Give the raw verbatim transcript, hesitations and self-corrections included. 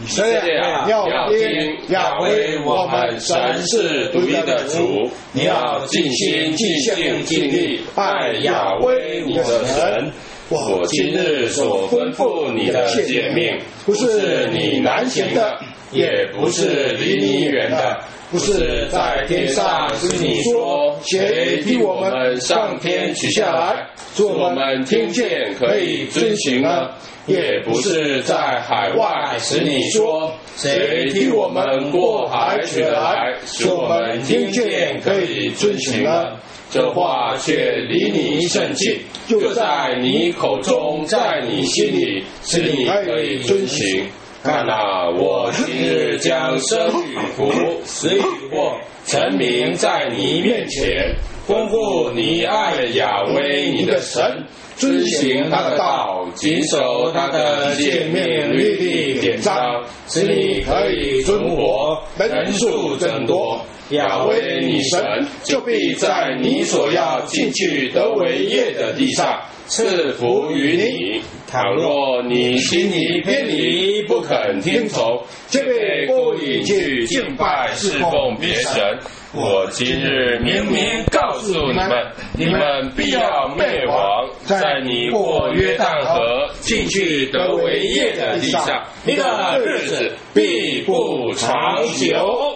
以色列啊，要听亚威我们神是独一的主，你要尽心尽性尽力爱亚威你的神。我今日所吩咐你的诫命，不是你难行的，也不是离你远的，不是在天上使你说谁替我们上天取下来，我们听见可以遵行呢？也不是在海外使你说谁替我们过海取来，使我们听见可以遵行呢？这话却离你甚近，就在你口中，在你心里，使你可以遵行。看啊，我今日将生与福、死与祸陈明在你面前，吩咐你爱亚威你的神，遵行他的道，谨守他的诫命律例典章，使你可以存活，人数增多。亚威你神就必在你所要进去得为业的地上赐福于你。倘若你心里偏离，不肯听从，就被勾引去敬拜侍奉别神。我今日明明告诉你们，你们必要灭亡，在你过约旦河进去得为业的地上，你的日子必不长久。